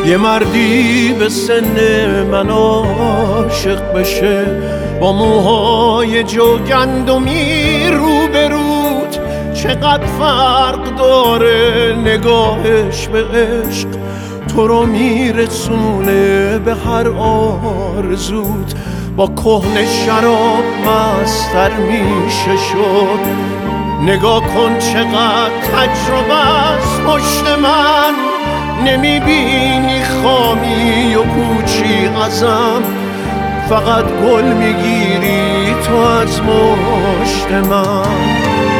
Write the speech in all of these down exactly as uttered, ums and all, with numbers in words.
یه مردی به سن من عاشق بشه، با موهای جو گندمی رو به رود، چقدر فرق داره نگاهش به عشق، تو رو میرسونه به هر آرزوت. با کهنه شراب مستر میشه شد، نگاه کن چقدر تجربه است پشت من، نمیبینی خامی و پوچی ازم، فقط گل میگیری تو از مشت من.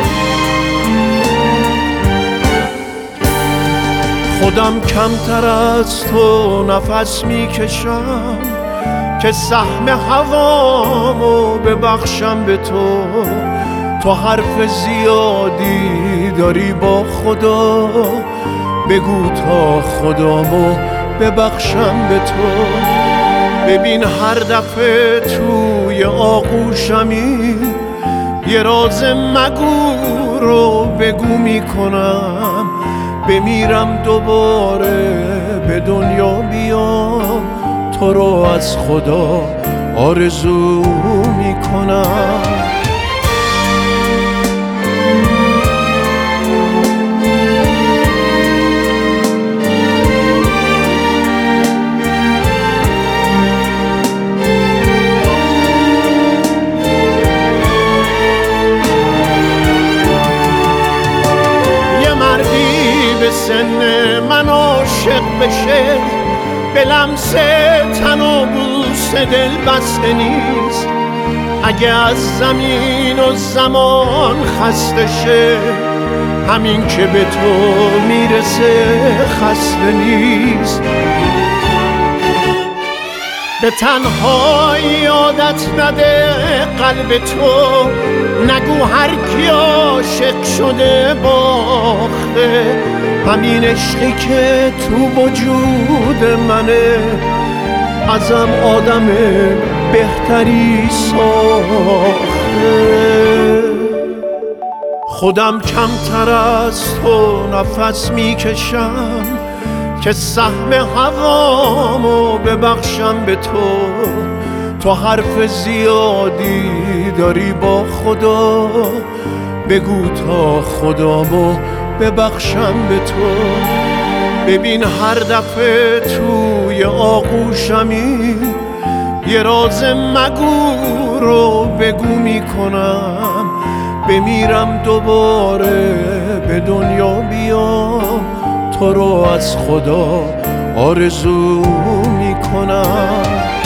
خودم کمتر از تو نفس میکشم که سهم هوامو ببخشم به تو، تو حرف زیادی داری با خدا، بگو تا خدامو ببخشم به تو. ببین هر دفعه توی آغوشمی یه راز مگو رو بگو میکنم، بمیرم دوباره به دنیا بیام، تو رو از خدا آرزو میکنم. به سن من عاشق بشه، به لمس تن و بوس دل بسته نیست، اگه از زمین و زمان خسته شه، همین که به تو میرسه خسته نیست. به تنهایی عادت نده قلب تو، نگو هر کی عاشق شده باخته، همین عشقی که تو وجود منه ازم آدم بهتری ساخته. خودم کمتر از تو نفس میکشم که سهم هوامو ببخشم به تو، تو حرف زیادی داری با خدا، بگو تا خدامو ببخشم به تو. ببین هر دفعه توی آغوشمی یه راز مگو رو بگو میکنم، بمیرم دوباره به دنیا بیام، تو رو از خدا آرزو میکنم.